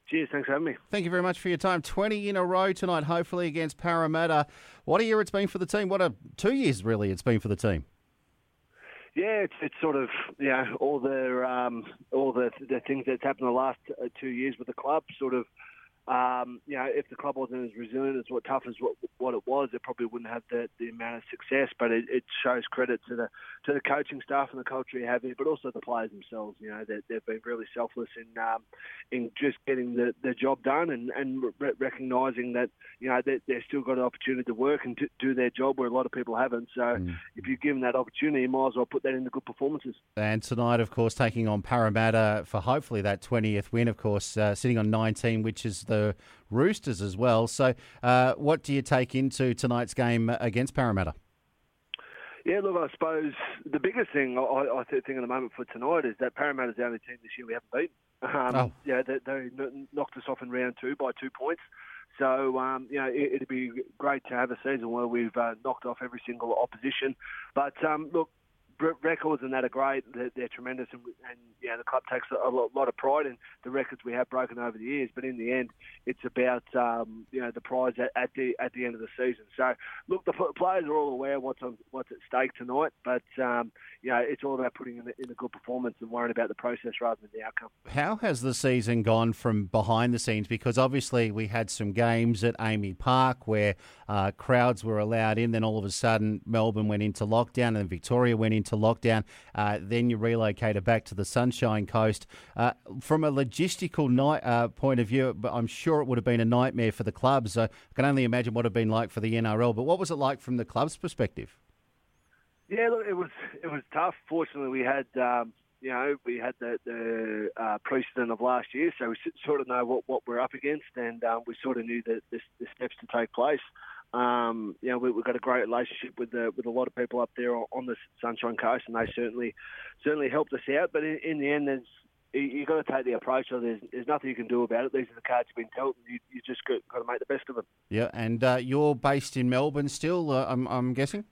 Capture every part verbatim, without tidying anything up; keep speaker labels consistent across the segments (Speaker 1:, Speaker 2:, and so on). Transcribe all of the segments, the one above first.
Speaker 1: Cheers, thanks for having me.
Speaker 2: Thank you very much for your time. twenty in a row tonight, hopefully against Parramatta. What a year it's been for the team. What a two years, really, it's been for the team.
Speaker 1: Yeah, it's, it's sort of, you know, all the um, all the the things that's happened in the last uh, two years with the club. Sort of, um, you know, if the club wasn't as resilient as what tough as what, what it was, it probably wouldn't have the, the amount of success. But it, it shows credit to the to the coaching staff and the culture you have here, but also the players themselves. You know, they, they've been really selfless in um, in just getting the, the job done and and re- recognising that, you know, they, they've still got an opportunity to work and to do their job where a lot of people haven't. So mm. if you give them that opportunity, you might as well put that into good performances.
Speaker 2: And tonight, of course, taking on Parramatta for hopefully that twentieth win, of course, uh, sitting on nineteen, which is the Roosters as well. So uh, what do you take into tonight's game against Parramatta?
Speaker 1: Yeah, look, I suppose the biggest thing I, I think at the moment for tonight is that Parramatta's the only team this year we haven't beaten. Um, oh. Yeah, they, they knocked us off in round two by two points. So, um, you know, it, it'd be great to have a season where we've uh, knocked off every single opposition. But, um, look, records and that are great. They're, they're tremendous, and, and yeah, the club takes a lot, lot of pride in the records we have broken over the years. But in the end, it's about um, you know the prize at, at the at the end of the season. So look, the players are all aware of what's on, what's at stake tonight. But um, you know, it's all about putting in a, in a good performance and worrying about the process rather than the outcome.
Speaker 2: How has the season gone from behind the scenes? Because obviously we had some games at Amy Park where uh, crowds were allowed in. Then all of a sudden, Melbourne went into lockdown, and Victoria went into lockdown. Uh, then you relocated back to the Sunshine Coast. Uh, from a logistical night, uh, point of view, but I'm sure it would have been a nightmare for the clubs. Uh, I can only imagine what it would have been like for the N R L. But what was it like from the club's perspective?
Speaker 1: Yeah, look, it was it was tough. Fortunately, we had um, you know we had the, the uh, precedent of last year, so we sort of know what, what we're up against, and um, we sort of knew the, the, the steps to take place. Um, you know, we, we've got a great relationship with the, with a lot of people up there on the Sunshine Coast, and they certainly certainly helped us out. But in, in the end, there's you, you've got to take the approach of there's, there's nothing you can do about it. These are the cards you've been dealt, and you, you just got, got to make the best of them.
Speaker 2: Yeah, and uh, you're based in Melbourne still, uh, I'm, I'm guessing?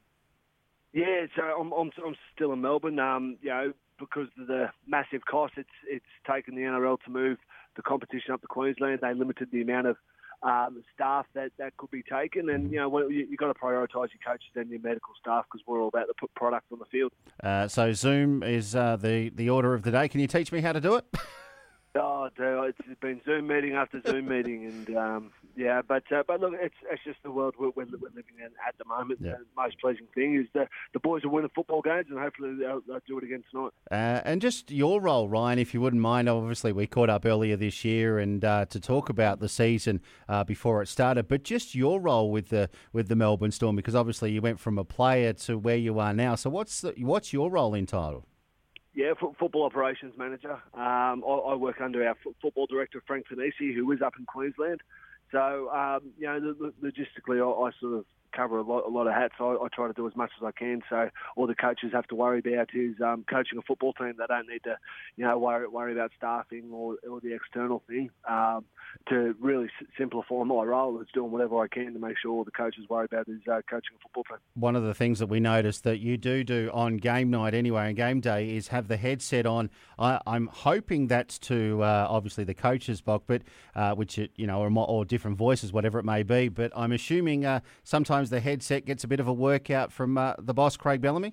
Speaker 1: Yeah, so I'm, I'm, I'm still in Melbourne. Um, you know, because of the massive cost, it's it's taken the N R L to move the competition up to Queensland. They limited the amount of Um, staff that, that could be taken, and you know well, you, you've got to prioritise your coaches and your medical staff because we're all about to put product on the field.
Speaker 2: Uh, so Zoom is uh, the the order of the day. Can you teach me how to do it?
Speaker 1: Oh, it's been Zoom meeting after Zoom meeting, and um, yeah, but uh, but look, it's it's just the world we're, we're living in at the moment. Yeah. The most pleasing thing is that the boys are winning football games, and hopefully they'll, they'll do it again tonight.
Speaker 2: Uh, and just your role, Ryan, if you wouldn't mind. Obviously, we caught up earlier this year, and uh, to talk about the season uh, before it started. But just your role with the with the Melbourne Storm, because obviously you went from a player to where you are now. So what's the, what's your role entitled?
Speaker 1: Yeah, f- football operations manager. Um, I, I work under our f- football director, Frank Finisi, who is up in Queensland. So, um, you know, logistically, I, I sort of cover a lot, a lot of hats. I, I try to do as much as I can. So all the coaches have to worry about is um, coaching a football team. They don't need to, you know, worry, worry about staffing or, or the external thing. Um, to really s- simplify my role, it's doing whatever I can to make sure all the coaches worry about is uh, coaching a football team.
Speaker 2: One of the things that we noticed that you do do on game night anyway, and game day, is have the headset on. I, I'm hoping that's to uh, obviously the coach's box, but uh, which it, you know, or, or different voices, whatever it may be. But I'm assuming uh, sometimes the headset gets a bit of a workout from uh, the boss, Craig Bellamy.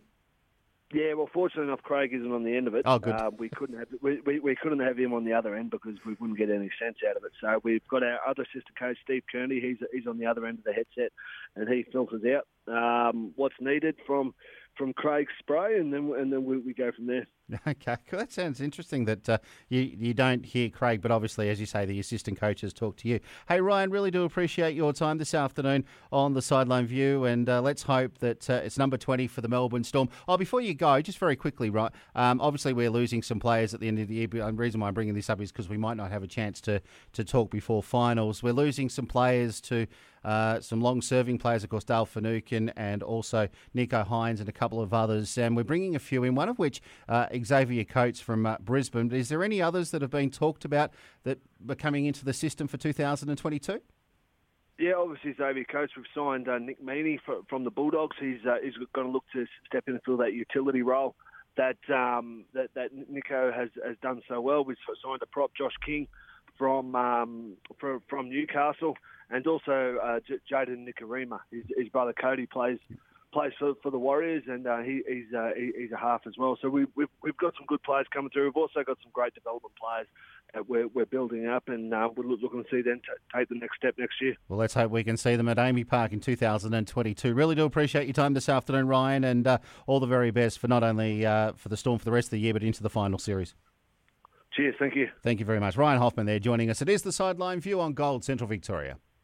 Speaker 1: Yeah, well, fortunately enough, Craig isn't on the end of it.
Speaker 2: Oh, good.
Speaker 1: Uh, we couldn't have we, we, we couldn't have him on the other end because we wouldn't get any sense out of it. So we've got our other assistant coach, Steve Kearney. He's he's on the other end of the headset, and he filters out um, what's needed from from Craig's spray, and then and then we, we go from there.
Speaker 2: Okay, cool. That sounds interesting that uh, you you don't hear Craig, but obviously, as you say, the assistant coaches talk to you. Hey, Ryan, really do appreciate your time this afternoon on the Sideline View, and uh, let's hope that uh, it's number twenty for the Melbourne Storm. Oh, before you go, just very quickly, right? Um, obviously, we're losing some players at the end of the year, but the reason why I'm bringing this up is because we might not have a chance to, to talk before finals. We're losing some players to uh, some long-serving players, of course, Dale Finucane and also Nico Hines and a couple of others, and we're bringing a few in, one of which uh, Xavier Coates from uh, Brisbane. But is there any others that have been talked about that are coming into the system for two thousand twenty-two?
Speaker 1: Yeah, obviously Xavier Coates. We've signed uh, Nick Meaney for, from the Bulldogs. He's uh, he's going to look to step in and fill that utility role that um, that, that Nico has, has done so well. We've signed a prop, Josh King, from um, from, from Newcastle, and also uh, J- Jaden Nikarima. His, his brother Cody plays plays for, for the Warriors, and uh, he, he's uh, he, he's a half as well. So we, we've we've got some good players coming through. We've also got some great development players that we're we're building up, and uh, we're looking to see them t- take the next step next year.
Speaker 2: Well, let's hope we can see them at Amy Park in two thousand twenty-two. Really do appreciate your time this afternoon, Ryan, and uh, all the very best for not only uh, for the Storm for the rest of the year, but into the final series.
Speaker 1: Cheers, thank you.
Speaker 2: Thank you very much. Ryan Hoffman there joining us. It is the Sideline View on Gold Central Victoria.